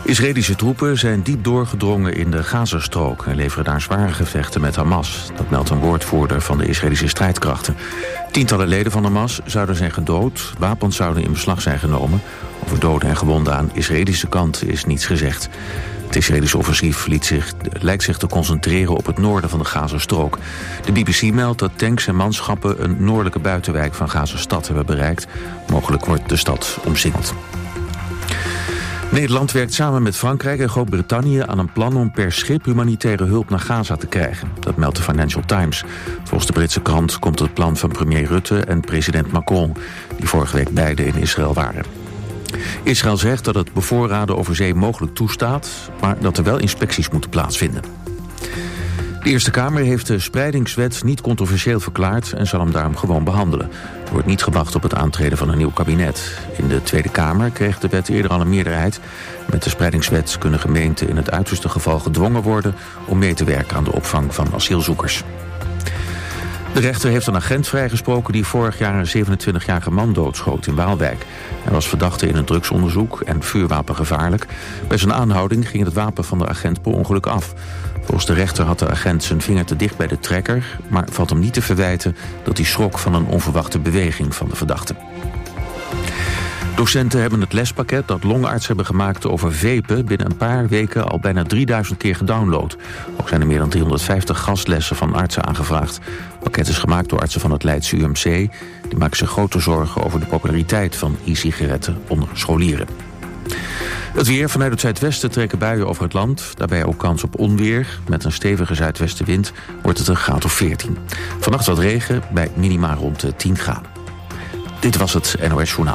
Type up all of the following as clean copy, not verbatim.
Israëlische troepen zijn diep doorgedrongen in de Gazastrook en leveren daar zware gevechten met Hamas. Dat meldt een woordvoerder van de Israëlische strijdkrachten. Tientallen leden van Hamas zouden zijn gedood, wapens zouden in beslag zijn genomen. Over doden en gewonden aan de Israëlische kant is niets gezegd. Het Israëlische offensief lijkt zich te concentreren op het noorden van de Gazastrook. De BBC meldt dat tanks en manschappen een noordelijke buitenwijk van Gazastad hebben bereikt. Mogelijk wordt de stad omsingeld. Nederland werkt samen met Frankrijk en Groot-Brittannië aan een plan om per schip humanitaire hulp naar Gaza te krijgen. Dat meldt de Financial Times. Volgens de Britse krant komt het plan van premier Rutte en president Macron, die vorige week beide in Israël waren. Israël zegt dat het bevoorraden over zee mogelijk toestaat, maar dat er wel inspecties moeten plaatsvinden. De Eerste Kamer heeft de spreidingswet niet controversieel verklaard en zal hem daarom gewoon behandelen. Er wordt niet gewacht op het aantreden van een nieuw kabinet. In de Tweede Kamer kreeg de wet eerder al een meerderheid. Met de spreidingswet kunnen gemeenten in het uiterste geval gedwongen worden om mee te werken aan de opvang van asielzoekers. De rechter heeft een agent vrijgesproken die vorig jaar een 27-jarige man doodschoot in Waalwijk. Hij was verdachte in een drugsonderzoek en vuurwapengevaarlijk. Bij zijn aanhouding ging het wapen van de agent per ongeluk af. Volgens de rechter had de agent zijn vinger te dicht bij de trekker, maar valt hem niet te verwijten dat hij schrok van een onverwachte beweging van de verdachte. Docenten hebben het lespakket dat longartsen hebben gemaakt over vapen binnen een paar weken al bijna 3000 keer gedownload. Ook zijn er meer dan 350 gastlessen van artsen aangevraagd. Het pakket is gemaakt door artsen van het Leidse UMC. Die maken zich grote zorgen over de populariteit van e-sigaretten onder scholieren. Het weer. Vanuit het zuidwesten trekken buien over het land. Daarbij ook kans op onweer. Met een stevige zuidwestenwind wordt het een graad of 14. Vannacht wat regen bij minima rond 10 graden. Dit was het NOS Journaal.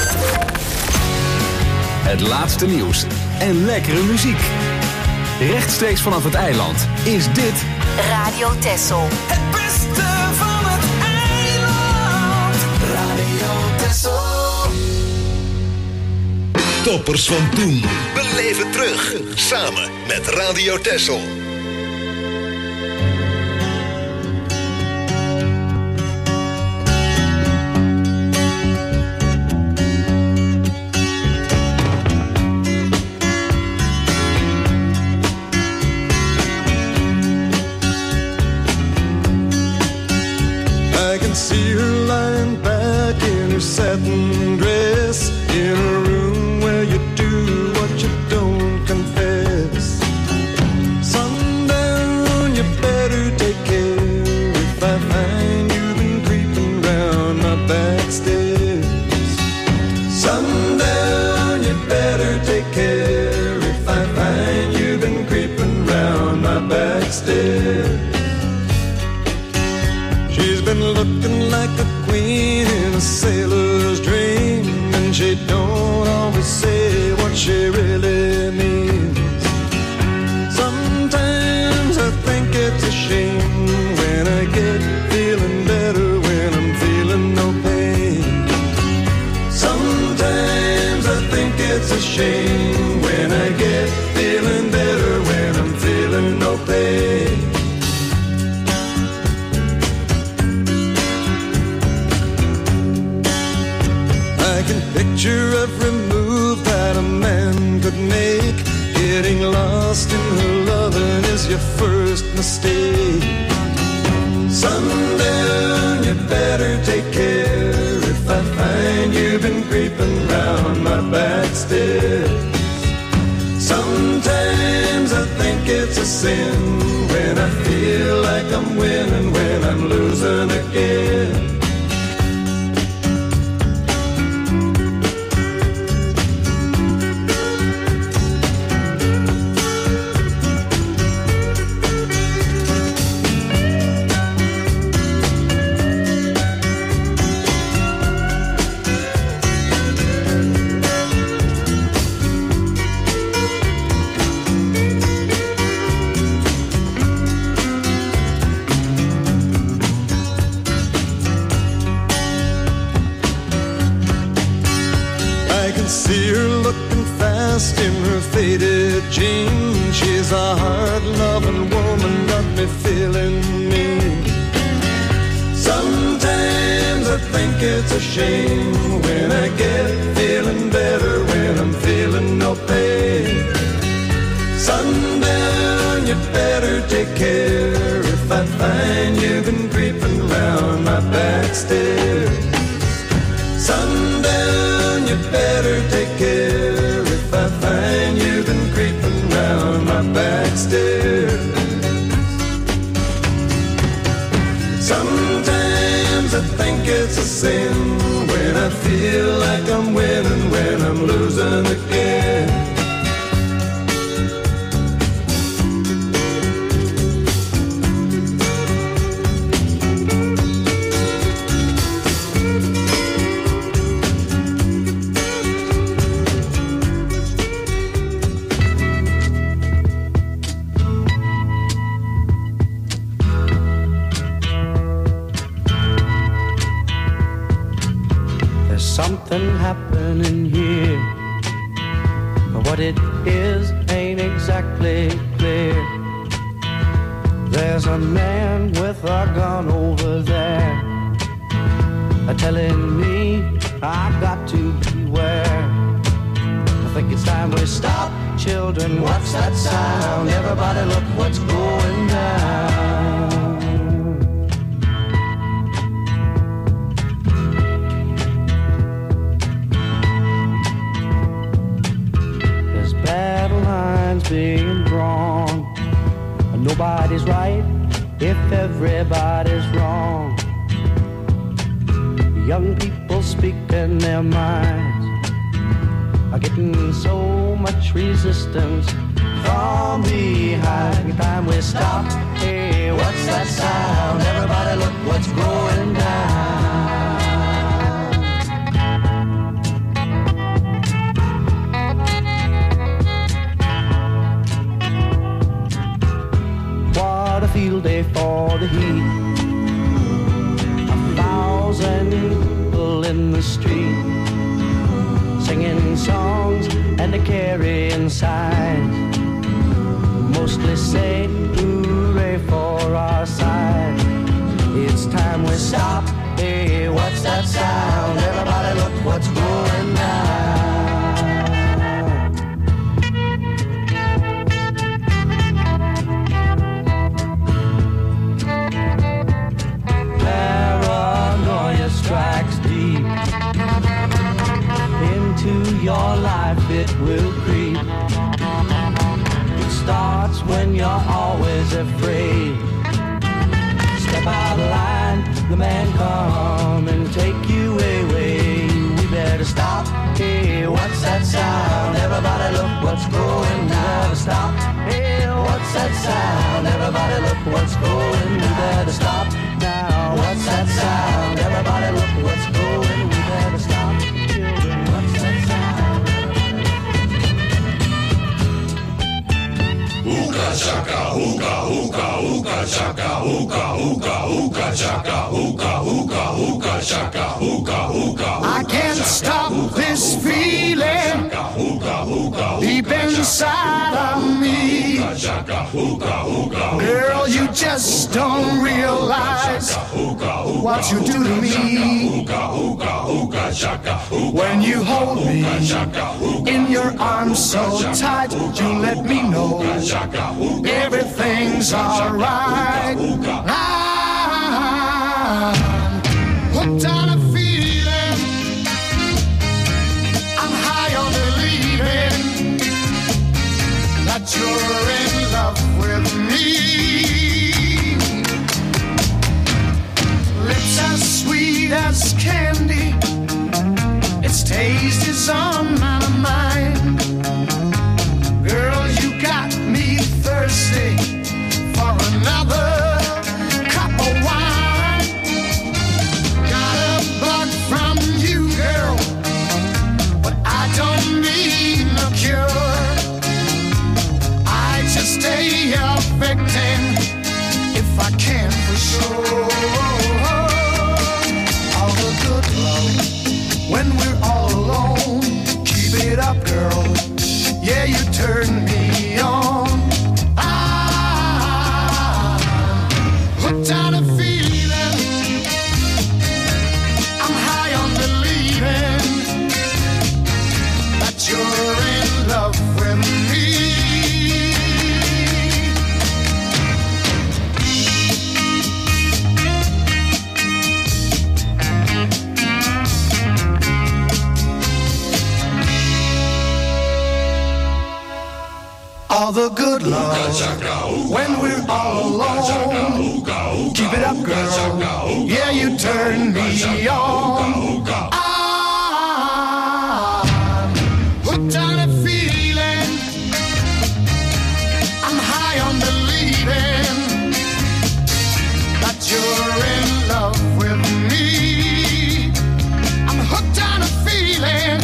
Het laatste nieuws en lekkere muziek. Rechtstreeks vanaf het eiland is dit Radio Texel. Het beste van het eiland. Radio Texel. Toppers van toen. Beleef het terug. Samen met Radio Texel. See her lying back in her satin dress in a room where you do what you don't confess. Sundown, you better take care if I find you've been creeping round my back stairs. Sundown, you better take care if I find you've been creeping round my back stairs. She's been looking like a queen in a sailor's dream, and she don't always say what she really means. Sometimes I think it's a shame when I get feeling better when I'm feeling no pain. Sometimes I think it's a shame when I get feeling better when I'm feeling no pain. Picture every move that a man could make. Getting lost in her loving is your first mistake. Sundown, you better take care if I find you've been creeping round my back stairs. Sometimes I think it's a sin when I feel like I'm winning when I'm losing again. In her faded jeans, she's a hard-loving woman, got me feeling mean. Sometimes I think it's a shame when I get feeling better when I'm feeling no pain. better take care if I find you've been creeping around my back stairs. Sundown, you better take care if I find you've been creeping around my back stairs. Sometimes I think it's a sin when I feel like I'm winning, when I'm losing again. Something happening here, but what it is ain't exactly clear. There's a man with a gun over there, telling me I got to beware. I think it's time we stop, children. What's that sound? Everybody look what's going down. Being drawn, nobody's right if everybody's wrong. Young people speaking their minds are getting so much resistance from behind. Time we stop. Hey, what's that sound? Everybody look what's going down. Field day for the heat. 1,000 people in the street, singing songs and carrying signs. Mostly say hooray for our side. It's time we stop. Hey, what's that sound? Everybody look what's going down. Strikes deep into your life, it will creep. It starts when you're always afraid. Step out of line, the man come and take you away. We better stop. Hey, what's that sound? Everybody look what's going down. We better stop. Hey, what's that sound? Everybody look what's going. We better stop now. What's that sound? Everybody look what's going. We better stop. Children, what's that sound? Hookah chaka, hookah, hookah, hookah chaka, hookah, hookah, hookah chaka, hookah, hookah, hookah chaka, hookah, hookah. I can't stop this feeling deep inside of me. Girl, you just don't realize what you do to me. When you hold me in your arms so tight, you let me know everything's alright. I'm hooked on a feeling, I'm high on believing that you're in love with me. Lips as sweet as candy, its taste is on my mind. Girl, you got me thirsty for another cup of wine. Got a bug from you, girl, but I don't need no cure. I just stay a victim if I can for sure. All the good love when we're all alone. Keep it up, girl. Yeah, you turn me on. I'm hooked on a feeling, I'm high on believing that you're in love with me. all the good love. When we're all alone, keep it up, girl. Yeah, you turn me on. I'm hooked on a feeling. I'm high on believing that you're in love with me. I'm hooked on a feeling.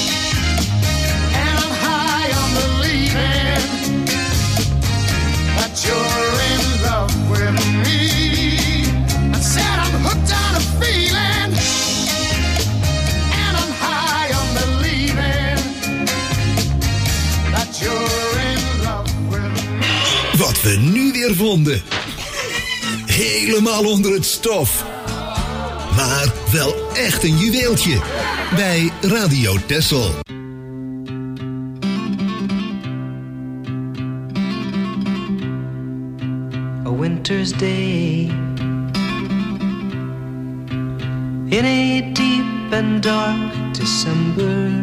You're in love with me. I said I'm hooked on a feeling, and I'm high on believing that you're in love with me. Wat we nu weer vonden. Helemaal onder het stof. Maar wel echt een juweeltje. Bij Radio Texel. Winter's day in a deep and dark December.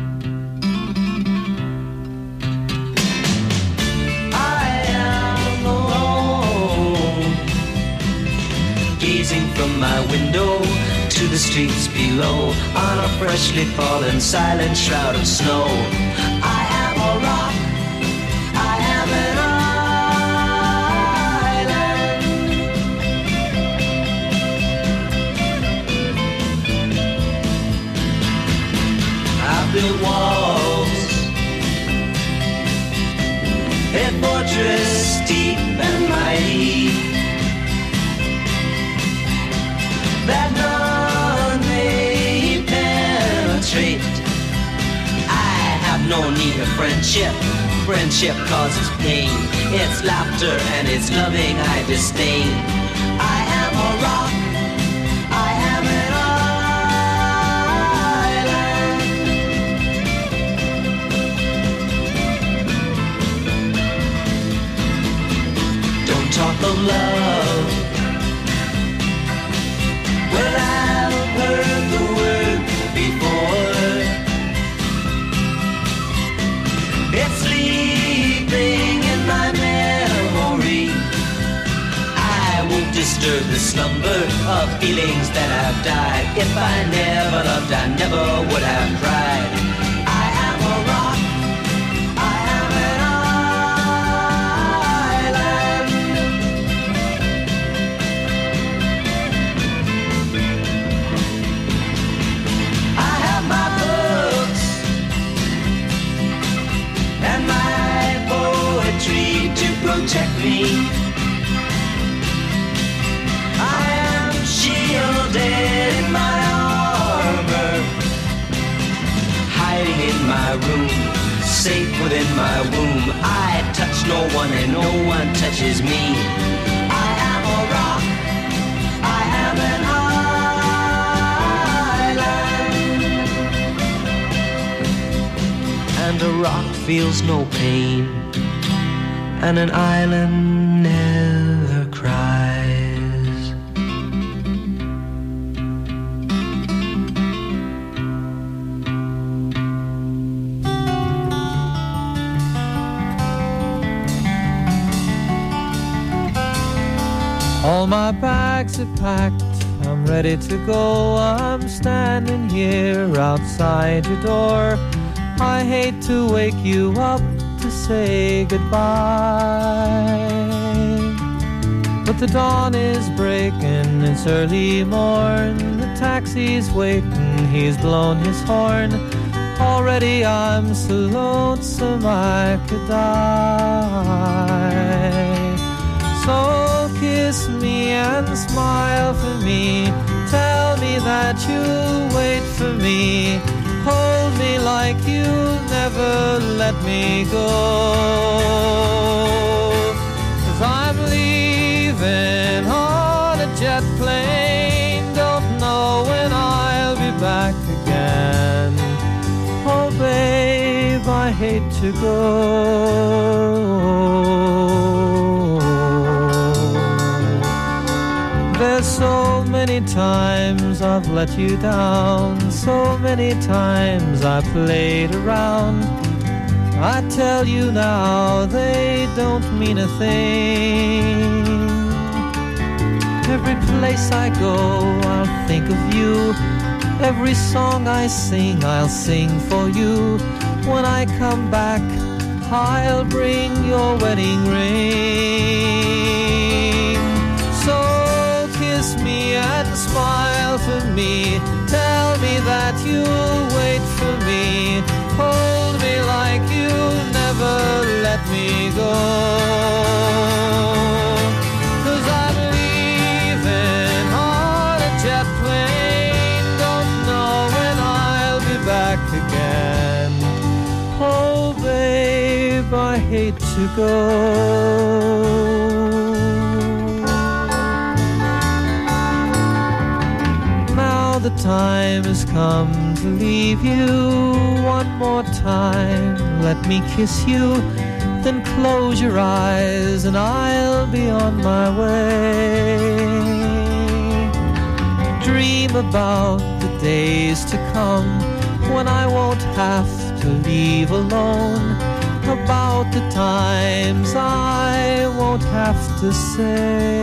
I am alone, gazing from my window to the streets below on a freshly fallen silent shroud of snow. I am a rock, I am an built walls, a fortress deep and mighty, that none may penetrate. I have no need of friendship. Friendship causes pain. It's laughter and it's loving I disdain. I am a rock, I am an talk of love. Well, I've heard the word before. It's sleeping in my memory. I won't disturb the slumber of feelings that have died. If I never loved, I never would have cried. I am a rock, I am an protect me. I am shielded in my armor, hiding in my room, safe within my womb. I touch no one and no one touches me. I am a rock, I am an island, and a rock feels no pain, and an island never cries. All my bags are packed, I'm ready to go. I'm standing here outside your door. I hate to wake you up to say goodbye, but the dawn is breaking, it's early morn. The taxi's waiting, he's blown his horn. Already I'm so lonesome I could die. So kiss me and smile for me, tell me that you'll wait for me. Hold me like you'll never let me go, 'cause I'm leaving on a jet plane. Don't know when I'll be back again. Oh babe, I hate to go. There's so many times I've let you down, so many times I played around. I tell you now, they don't mean a thing. Every place I go, I'll think of you. Every song I sing, I'll sing for you. When I come back, I'll bring your wedding ring. So kiss me and smile for me. Tell me that you'll wait for me. Hold me like you'll never let me go. 'Cause I'm leaving on a jet plane. Don't know when I'll be back again. Oh babe, I hate to go. The time has come to leave you. One more time, let me kiss you. Then close your eyes and I'll be on my way. Dream about the days to come when I won't have to leave alone. About the times I won't have to say.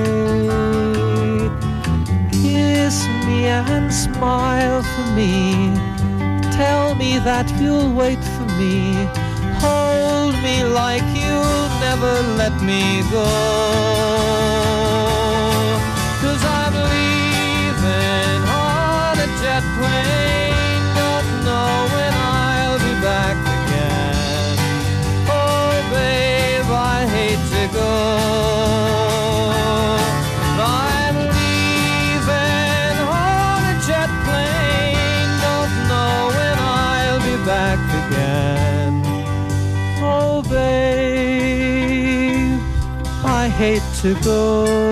Kiss me and smile for me. Tell me that you'll wait for me. Hold me like you'll never let me go. 'Cause I'm leaving on a jet plane. Don't know when I'll be back again. Oh babe, I hate to go. Back again. Oh babe, I hate to go.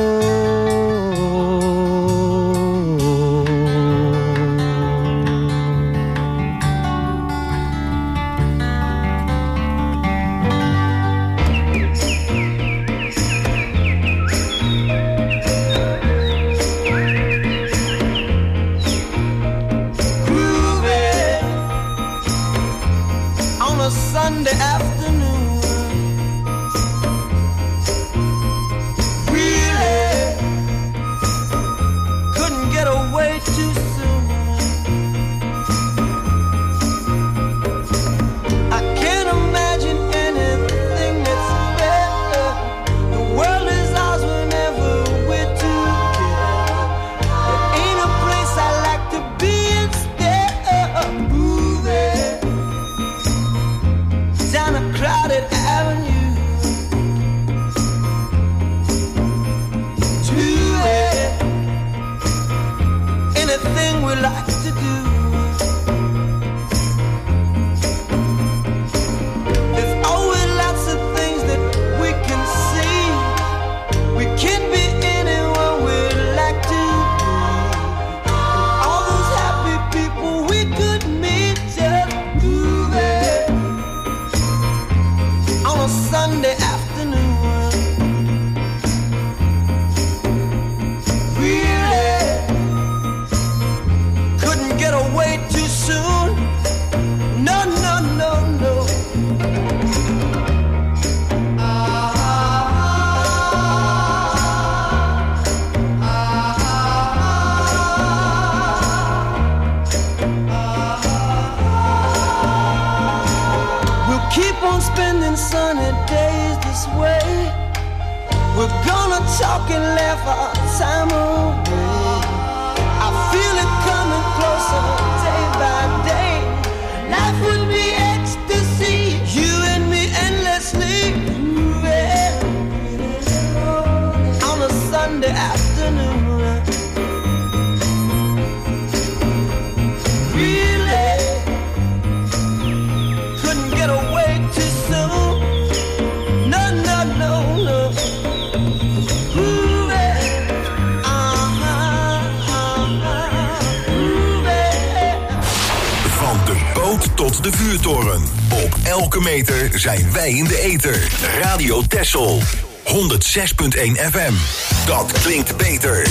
Sunday afternoon, really couldn't get away too soon. I can't imagine anything that's better. The world is ours whenever we're together. There ain't a place I like to be instead of moving down a crowded avenue to anything we like to do. There's always lots of things that we can see. We can be anyone we like to be. And all those happy people we could meet just moving on a Sunday afternoon. Really couldn't get away too soon. No, no, no, no. We'll keep on spending sunny days this way. We're gonna talk and laugh our time away. I feel it coming closer day by day. Life would be ecstasy, you and me endlessly moving on a Sunday afternoon. Really couldn't get away too soon. No, no, no, no. Van de boot tot de vuurtoren. Op elke meter zijn wij in de ether. Radio Texel. 106.1 FM. Dat klinkt beter.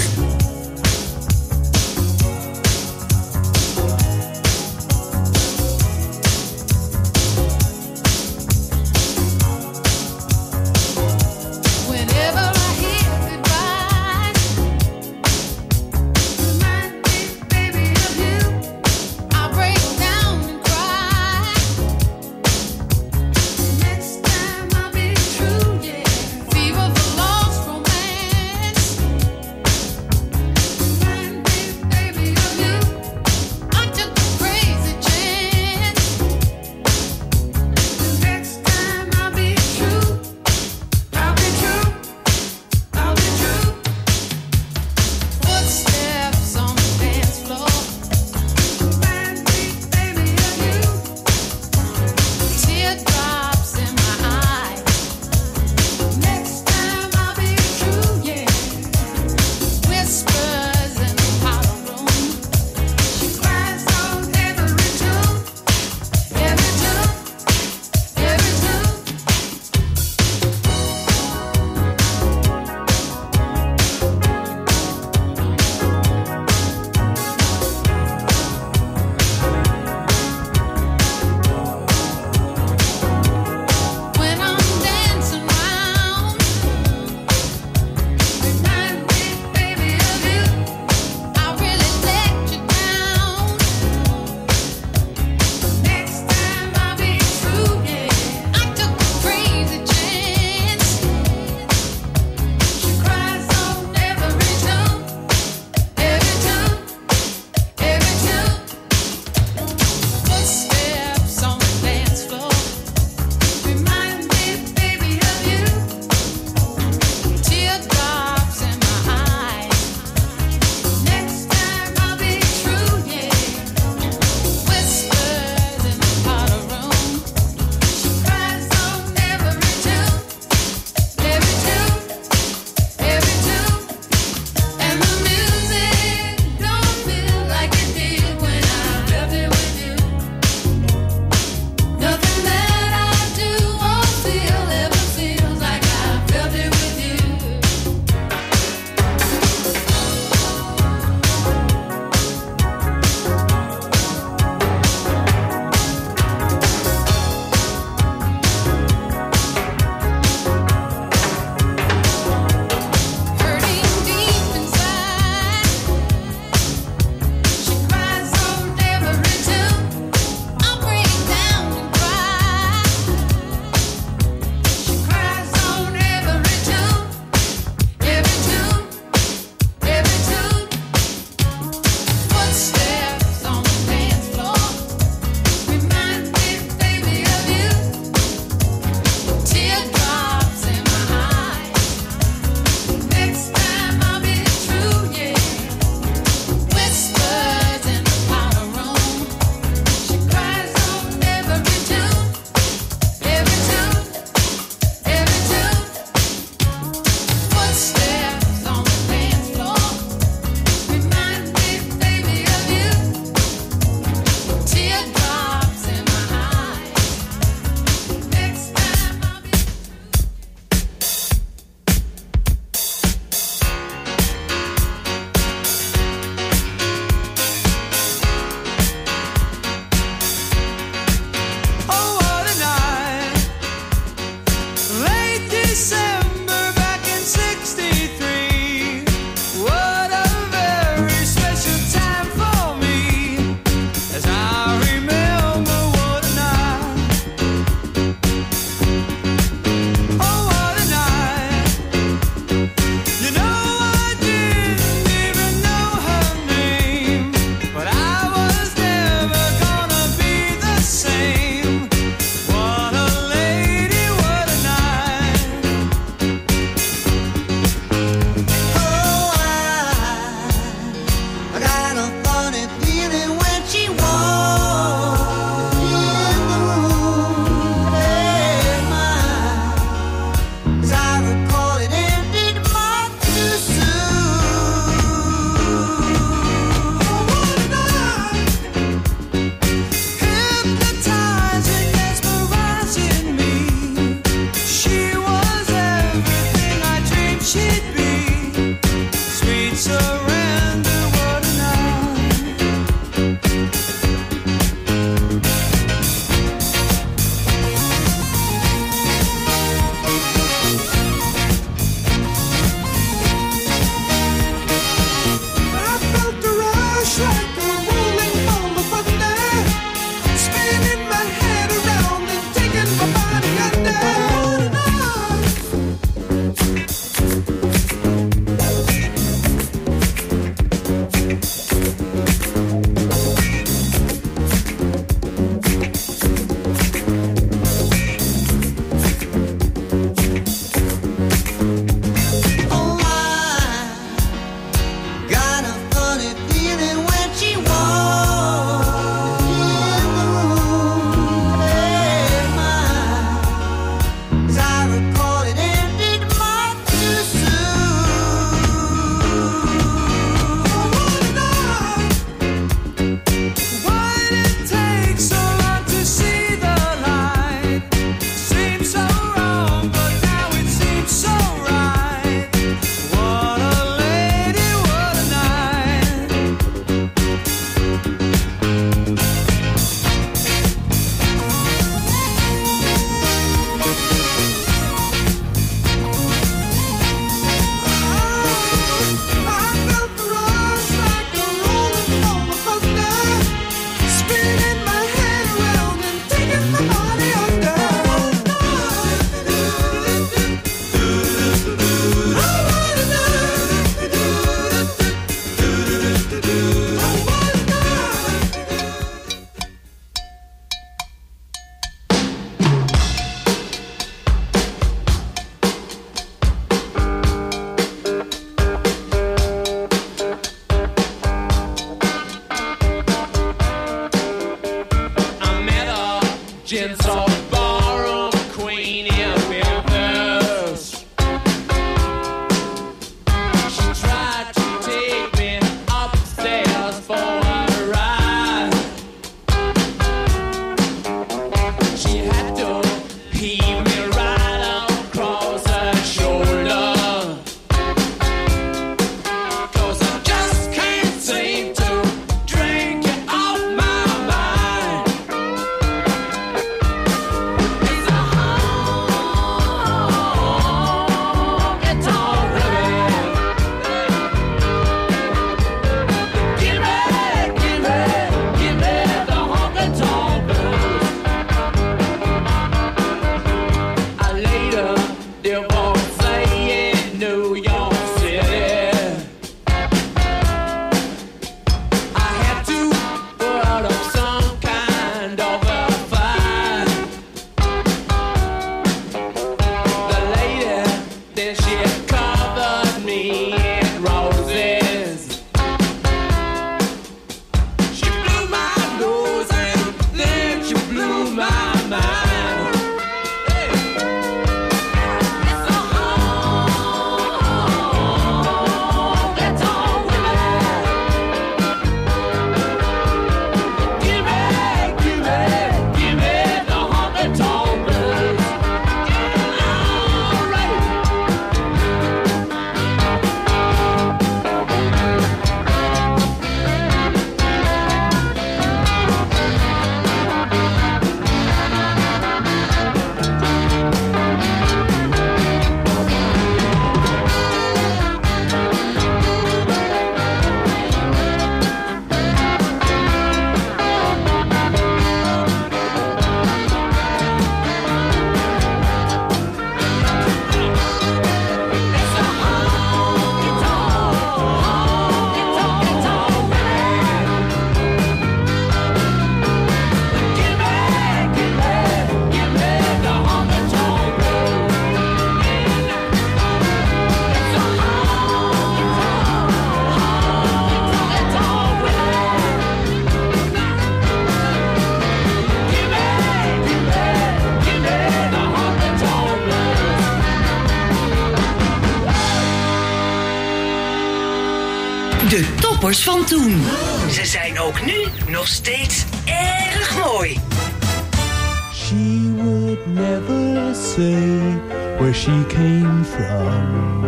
toppers van toen. Ze zijn ook nu nog steeds erg mooi. She would never say where she came from.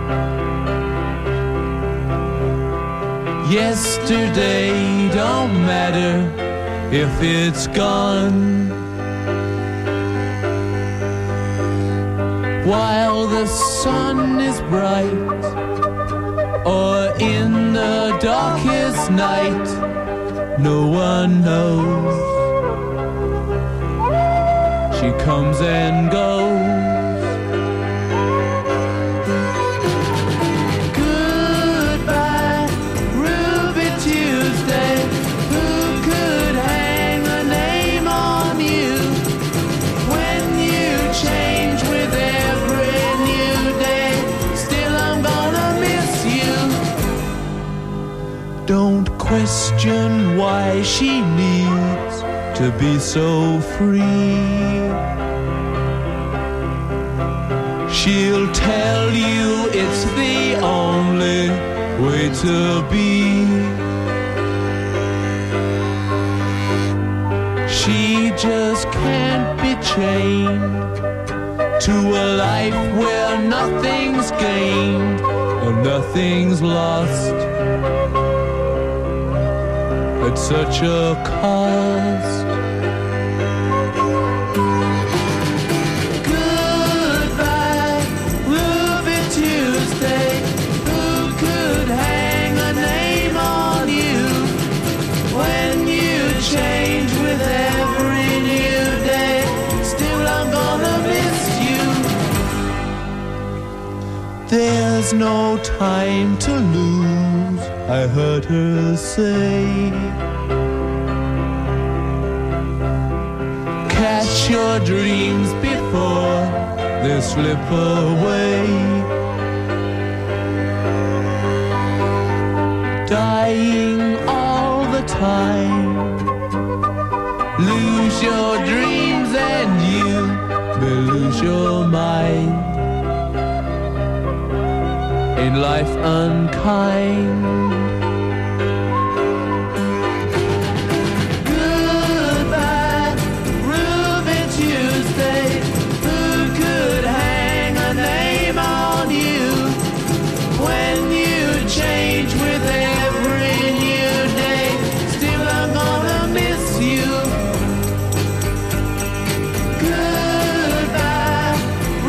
Yesterday don't matter if it's gone. While the sun is bright, or in the darkest night, no one knows. She comes and goes. Goodbye, Ruby Tuesday. Who could hang a name on you when you change with every new day? Still, I'm gonna miss you. Don't question why she needs to be so free. She'll tell you it's the only way to be. She just can't be chained to a life where nothing's gained and nothing's lost at such a cost. Goodbye, Ruby Tuesday. Who could hang a name on you when you change with every new day? Still, I'm gonna miss you. There's no time to lose, I heard her say. Catch your dreams before they slip away. Dying all the time. Lose your dreams and you may lose your mind. Ain't life unkind?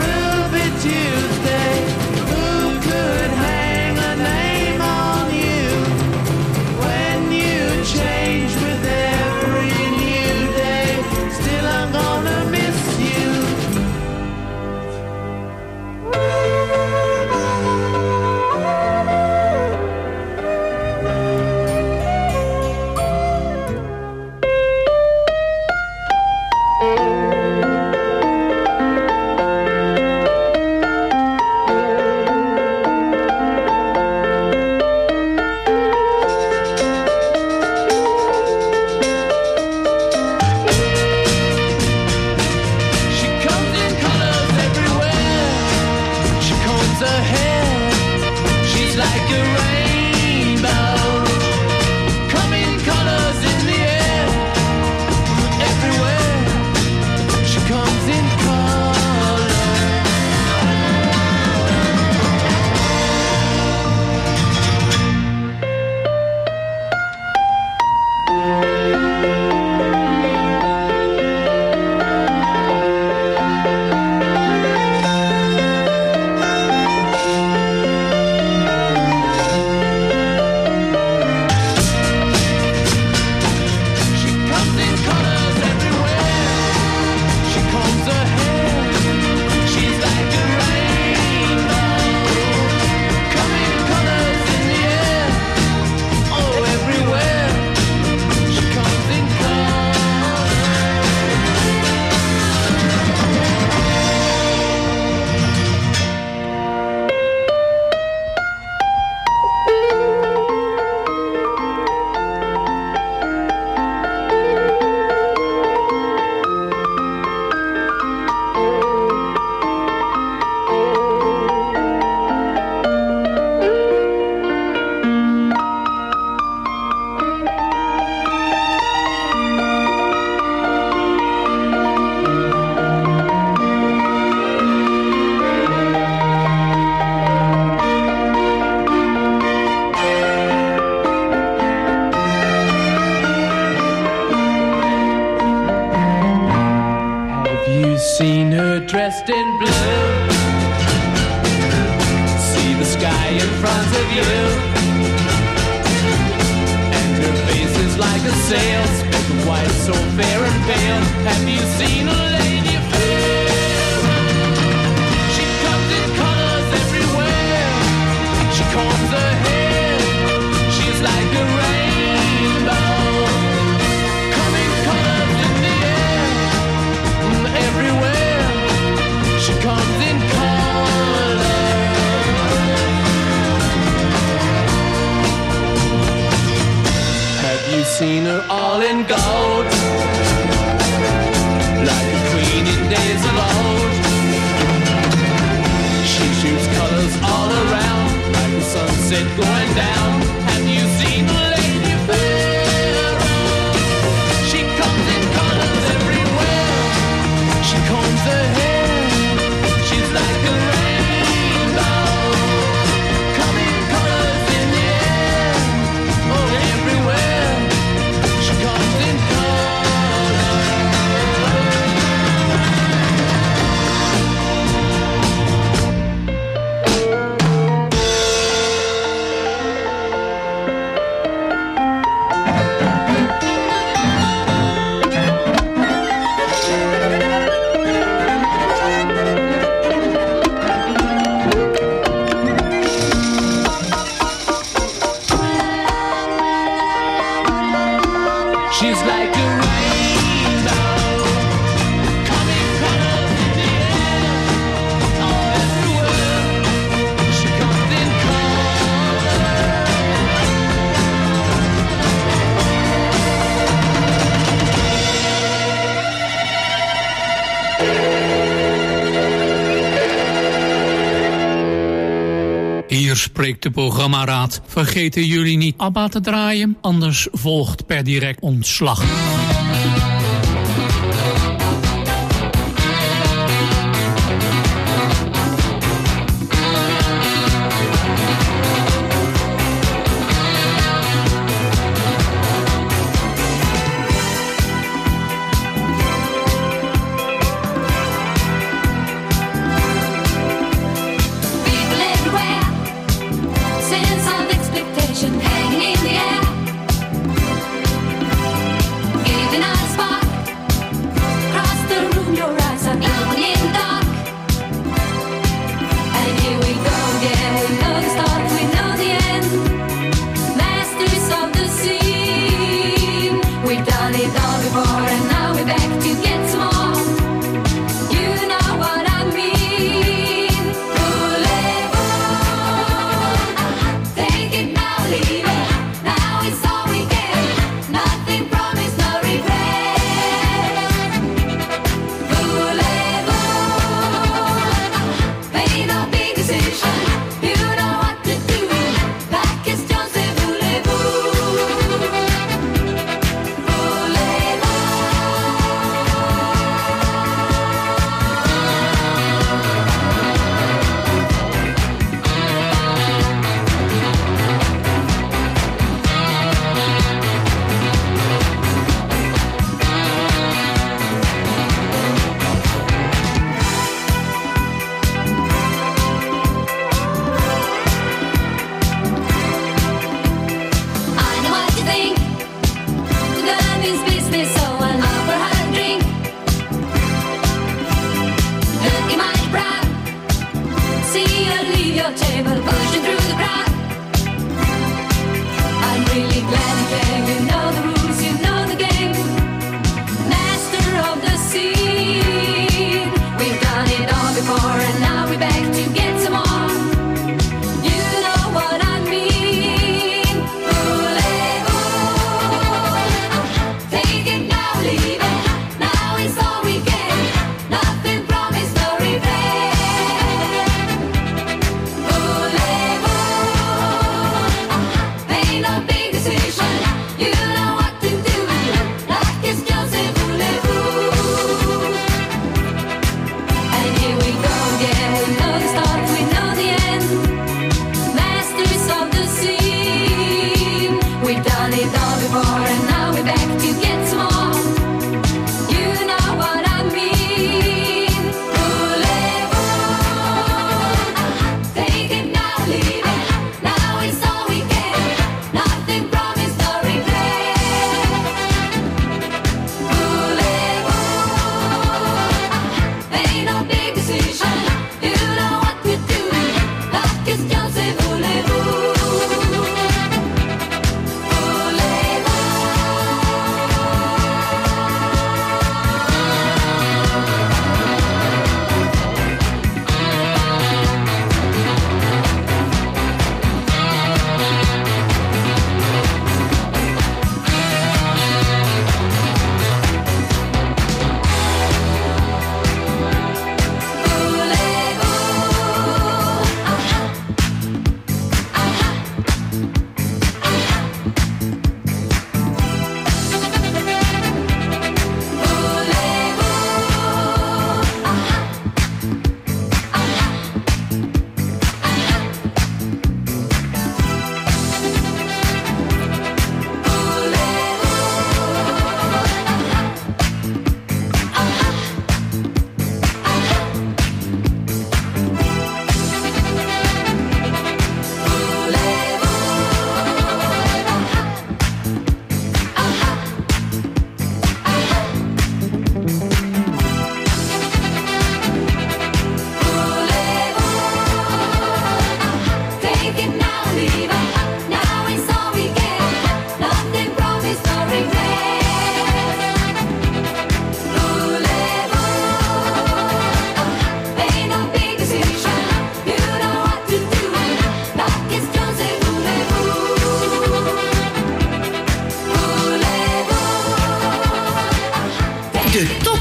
Tuesday, who could hang a name on you? dressed in blue. See the sky in front of you, and her face is like a sail, spoken white, so fair and pale. Have you seen a lady fair? She comes in colors everywhere. She combs her hair. She's like a rainbow. Coming colors in the air, everywhere. She comes in color. Have you seen her all in gold, like a queen in days of old? She shoots colors all around, like the sunset going down. Have you seen the lady fair? She comes in colors everywhere. She combs her hair. She's like a rainbow. Coming colors in the air. Oh, everywhere. She comes in she's like a rainbow, coming colors in the air, all everywhere. She comes in Hier spreekt de programmaraad. Vergeten jullie niet ABBA te draaien, anders volgt per direct ontslag. People everywhere, sense of expectation hanging in the air. Giving out a spark across the room, your eyes are glowing in the dark. And here we go again, we know the start, we know the end. Masters of the scene, we've done it all before and now we're back to get some more. You know what I mean. Voulez-vous, take it now, leave it. Now it's all we get. Nothing promised, no regret. Voulez-vous, made no big decision. You know what to do. La question c'est voulez-vous. I know what you think. The love is business, so I'll offer her a drink. Looking mighty proud, see her leave your table, pushing through the crowd. I'm really glad you came. You know the rules, you know the game. Master of the scene, we've done it all before, and now we're back to get some more. You know what I mean. Voulez-vous, take it now, leave it. Now it's all we get. Nothing promised, no regret. Voulez-vous.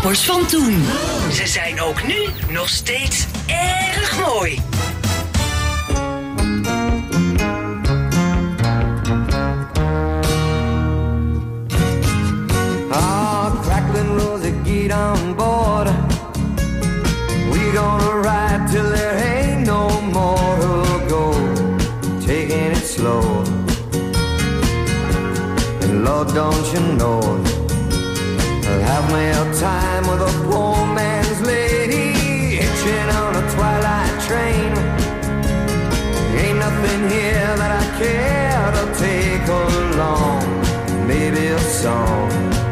toppers van toen. Ze zijn ook nu nog steeds erg mooi. Crackling Rosie, get on board. We gonna ride till there ain't no more to go. Taking it slow. And Lord, don't you know, I'll have me a time with a poor man's lady, hitching on a twilight train. Ain't nothing here that I care to take along. Maybe a song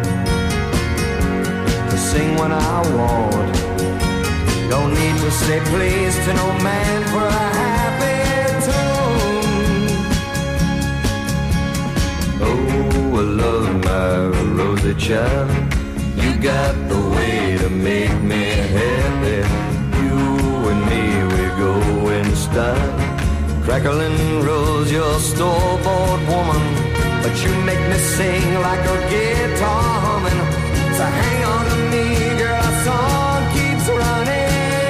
to sing when I want. Don't need to say please to no man for a happy tune. Oh, I love my Rosie child. You got the way to make me happy. You and me, we go in style. Crackling Rose, you're store-bought woman, but you make me sing like a guitar humming. So hang on to me, girl, our song keeps running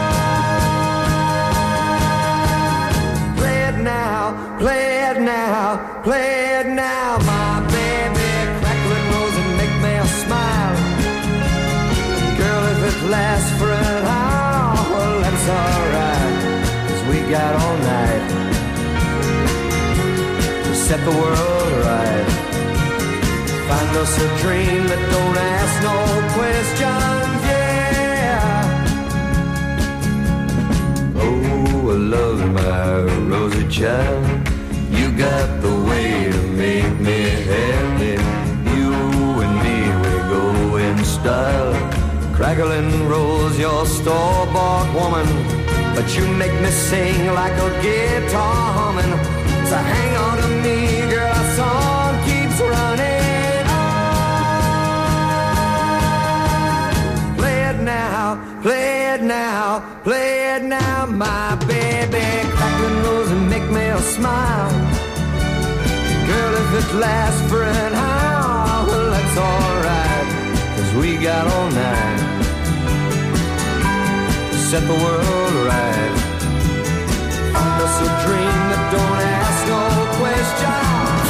on. Play it now, play it now, play it now, my baby. Crackling Rose and make me smile. Girl, if it lasts for an hour, well, that's alright, 'cause we got all night to set the world right. Find us a dream that don't ask no questions, yeah. Oh, I love my Rosie child. You got the way to make me happy. You and me, we go in style. Crackling Rose, you're store-bought woman, but you make me sing like a guitar humming. So hang on to me, girl, our song keeps running on. Play it now, play it now, play it now, my baby. Crackling Rose and make me a smile. Girl, if it lasts for an hour, well, that's alright, 'cause we got all night to set the world right. Find us a dream that don't ask no questions.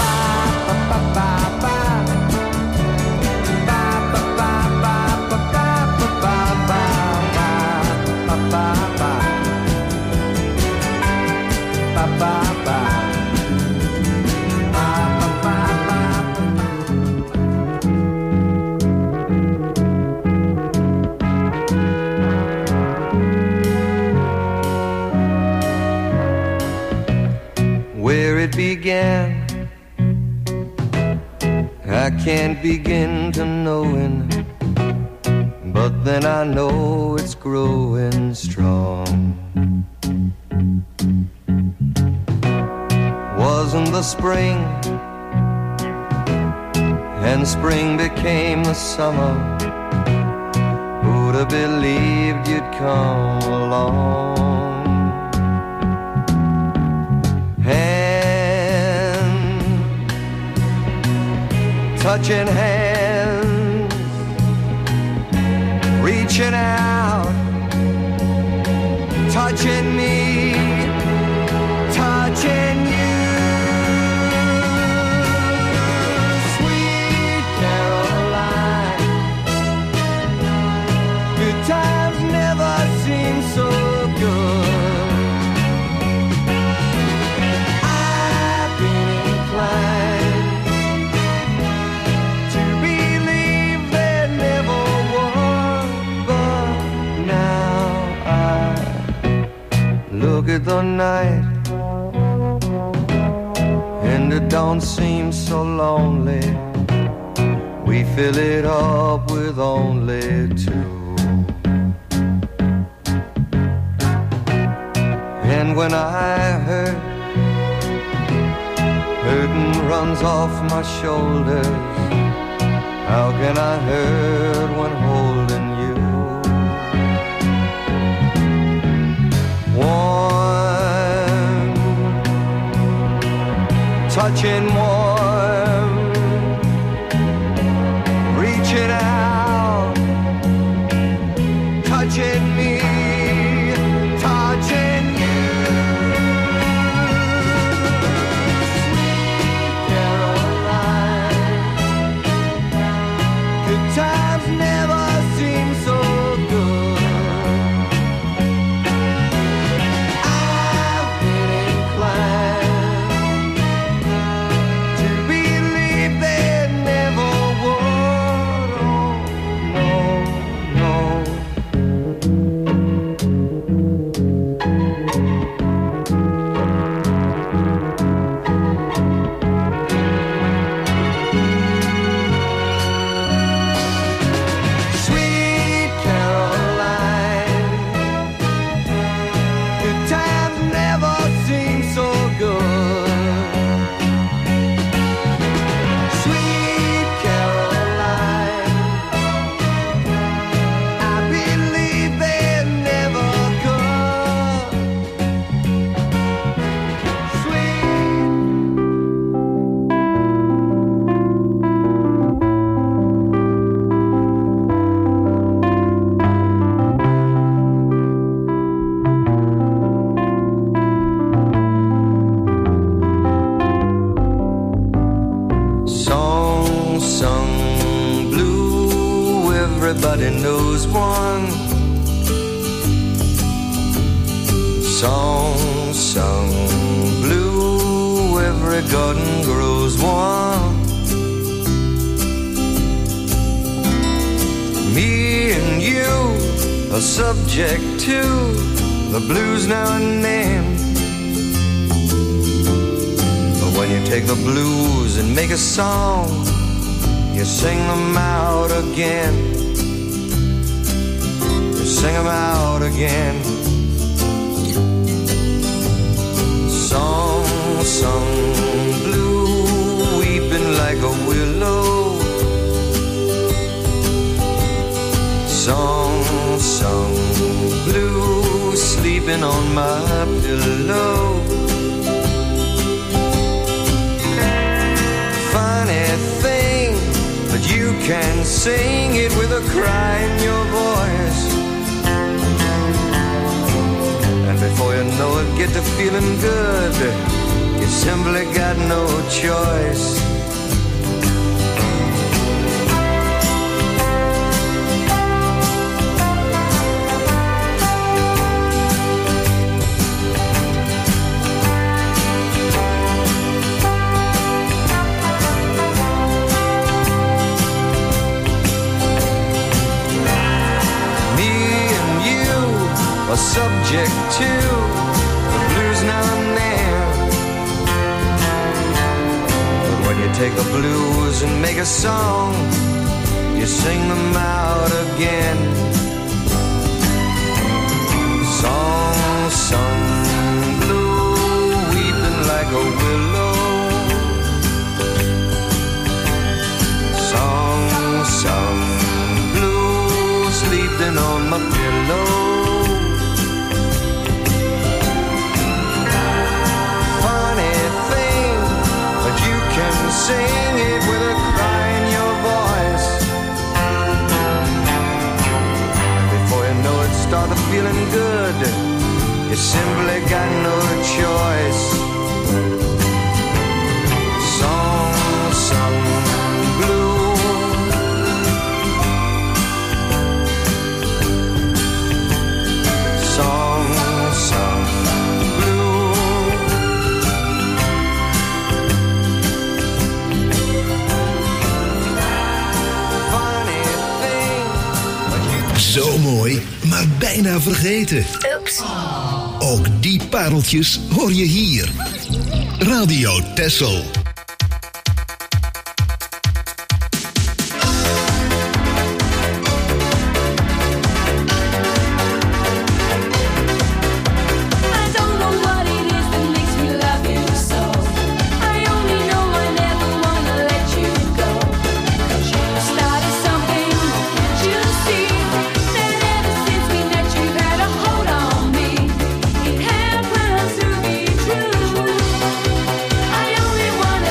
Where it began, I can't begin to knowing, but then I know it's growing strong. Wasn't the spring, and spring became the summer. Who'd have believed you'd come along? Touching hands, reaching out, touching me, touching you. Sweet Caroline, good times never seem so good. I've been inclined look at the night, and it don't seem so lonely. We fill it up with only two. And when I hurt, hurting runs off my shoulders. How can I hurt when holding you? Warm, touching warm, reaching out, Song sung blue, every garden grows one. Me and you are subject to the blues now and then. But when you take the blues and make a song, you sing them out again. You sing them out again. Song sung blue, weeping like a willow. Song sung blue, sleeping on my pillow. Funny thing, but you can sing it with a cry in your voice. And before you know it, get to feeling good. You simply got no choice. Subject to the blues now and then. But when you take the blues and make a song, you sing them out again. Song sung blue, weeping like a willow. Song sung blue, sleeping on my pillow. Sing it with a cry in your voice. And before you know it, started feeling good. You simply got no choice. Song sung blue. Song sung blue. Zo mooi, maar bijna vergeten. Oeps. Ook die pareltjes hoor je hier. Radio Texel. I only want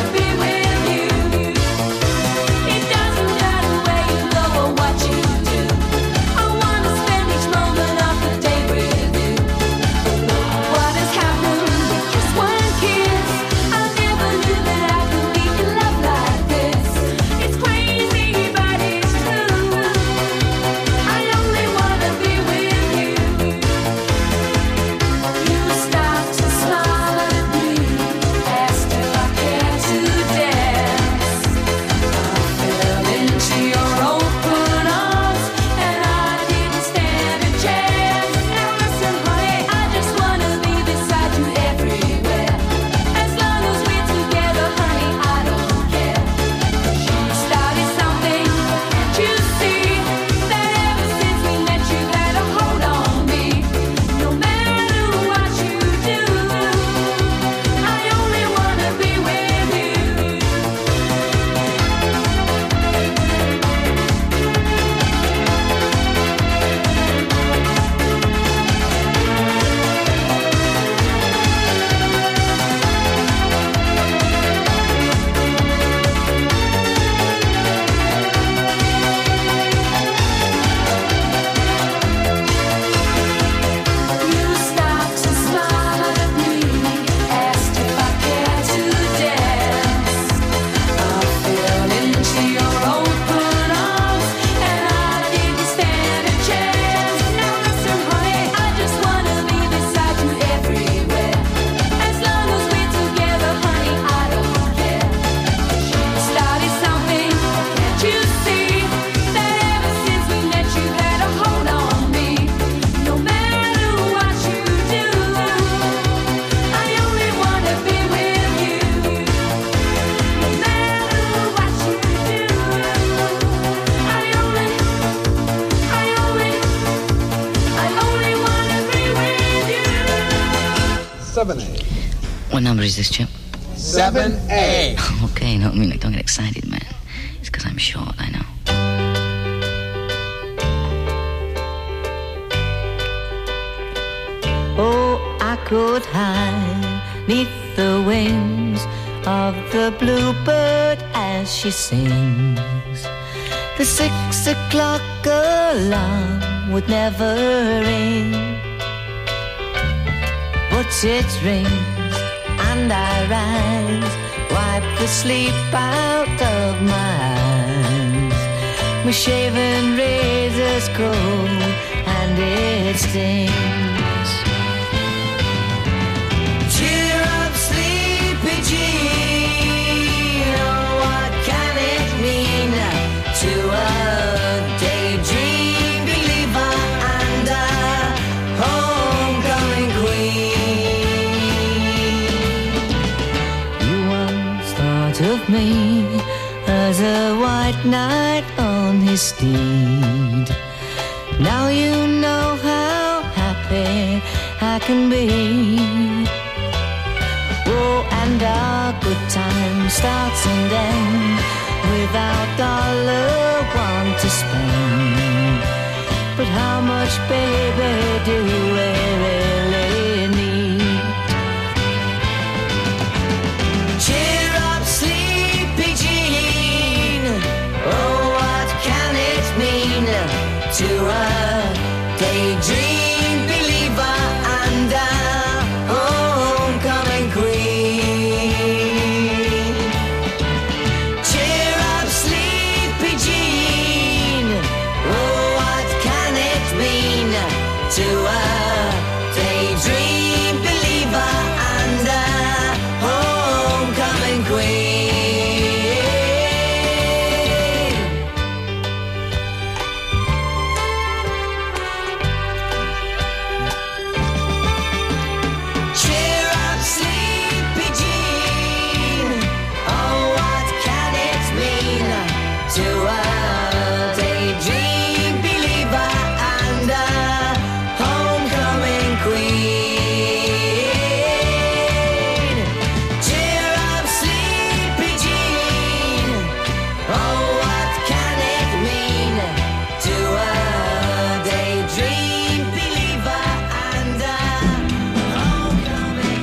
7A. What number is this, Chip? 7A. Okay, no, I mean, like, don't get excited, man. It's because I'm short, I know. Oh, I could hide neath the wings of the bluebird as she sings. The 6 o'clock alarm would never ring, but it rings and I rise, wipe the sleep out of my eyes. My shaven razor's cold and it stings. Cheer up, sleepy Jean. Oh, what can it mean to a daydream believer and a homecoming queen? You once thought of me as a white knight on his steed. Now you know how happy I can be. Oh, and our good time starts and ends without dollar one to spend. But how much, baby, do we really need? Cheer up, sleepy Jean. Oh, what can it mean to a daydream believer and a homecoming queen? Cheer up, sleepy Jean. Oh, what can it mean to a daydream believer and a homecoming queen? Cheer up, sleepy Jean. Oh, what can it mean to a daydream believer and a homecoming queen? Cheer up, sleepy Jean. Oh, what can it mean to a daydream believer and a homecoming?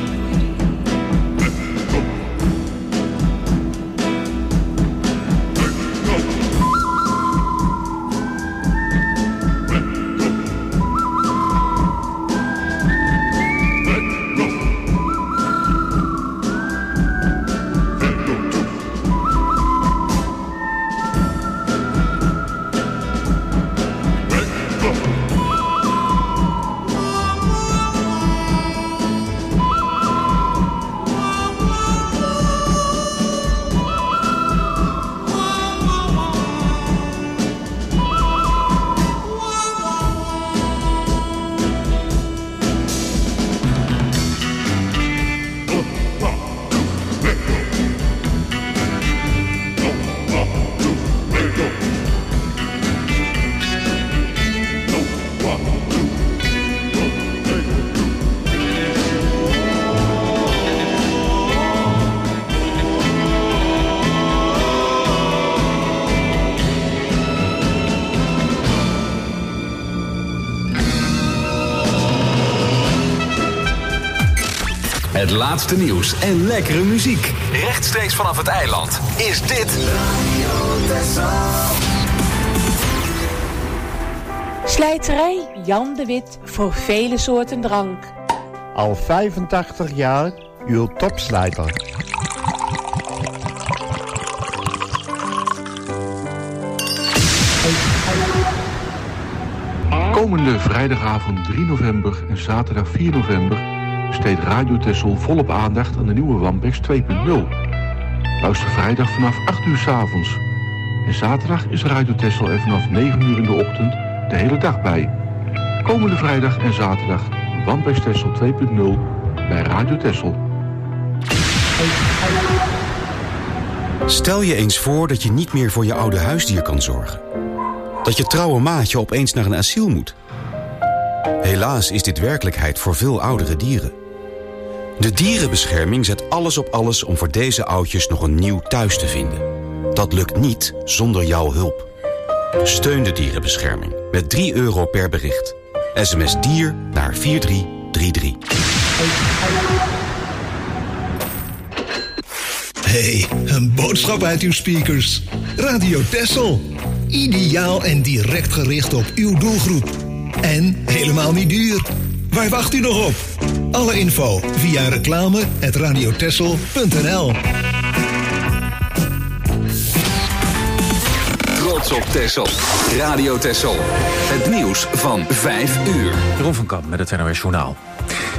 Het laatste nieuws en lekkere muziek. Rechtstreeks vanaf het eiland is dit Slijterij Jan de Wit voor vele soorten drank. Al 85 jaar uw topslijter. Komende vrijdagavond 3 november en zaterdag 4 november besteedt Radio Texel volop aandacht aan de nieuwe Wampex 2.0. Luister vrijdag vanaf 8 uur 's avonds. En zaterdag is Radio Texel er vanaf 9 uur in de ochtend de hele dag bij. Komende vrijdag en zaterdag Wampex Texel 2.0 bij Radio Texel. Stel je eens voor dat je niet meer voor je oude huisdier kan zorgen. Dat je trouwe maatje opeens naar een asiel moet. Helaas is dit werkelijkheid voor veel oudere dieren. De dierenbescherming zet alles op alles om voor deze oudjes nog een nieuw thuis te vinden. Dat lukt niet zonder jouw hulp. Steun de dierenbescherming met €3 per bericht. SMS dier naar 4333. Hey, een boodschap uit uw speakers. Radio Texel. Ideaal en direct gericht op uw doelgroep. En helemaal niet duur. Waar wacht u nog op? Alle info via reclame@radiotexel.nl. Trots op Texel. Radio Texel. Het nieuws van 5 uur. Jeroen van Kamp met het NOS Journaal.